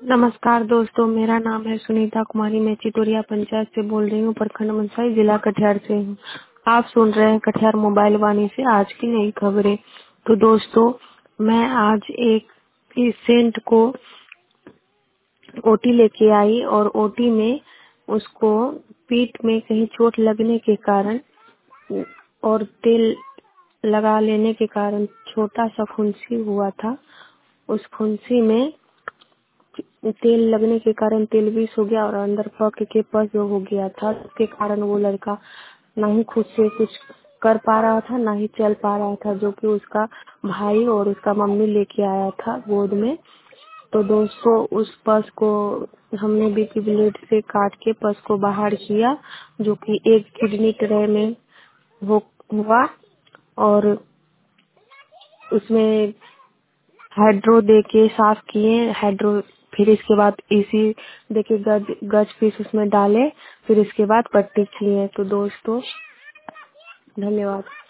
नमस्कार दोस्तों, मेरा नाम है सुनीता कुमारी। मैं चितोरिया पंचायत से बोल रही हूँ, प्रखंड मनसाही, जिला कटिहार से हूँ। आप सुन रहे हैं कटिहार मोबाइल वाणी से आज की नई खबरें। तो दोस्तों, मैं आज एक पेशेंट को ओटी लेके आई और ओटी में उसको पीठ में कहीं चोट लगने के कारण और तेल लगा लेने के कारण छोटा सा फुंसी हुआ था। उस फुंसी में तेल लगने के कारण तेल विष हो गया और अंदर पक के पस हो गया था। उसके कारण वो लड़का ना ही खुद से कुछ कर पा रहा था, ना ही चल पा रहा था, जो कि उसका भाई और उसका मम्मी लेके आया था गोद में। तो दोस्तों, उस पस को हमने बीपी ब्लेड से काट के पस को बाहर किया, जो कि एक किडनी ट्रे में हुआ और उसमें हाइड्रो दे के साफ किए। हाइड्रो फिर इसके बाद इसी देके गज पीस उसमें डाले, फिर इसके बाद पट्टी किए। तो दोस्तों, धन्यवाद।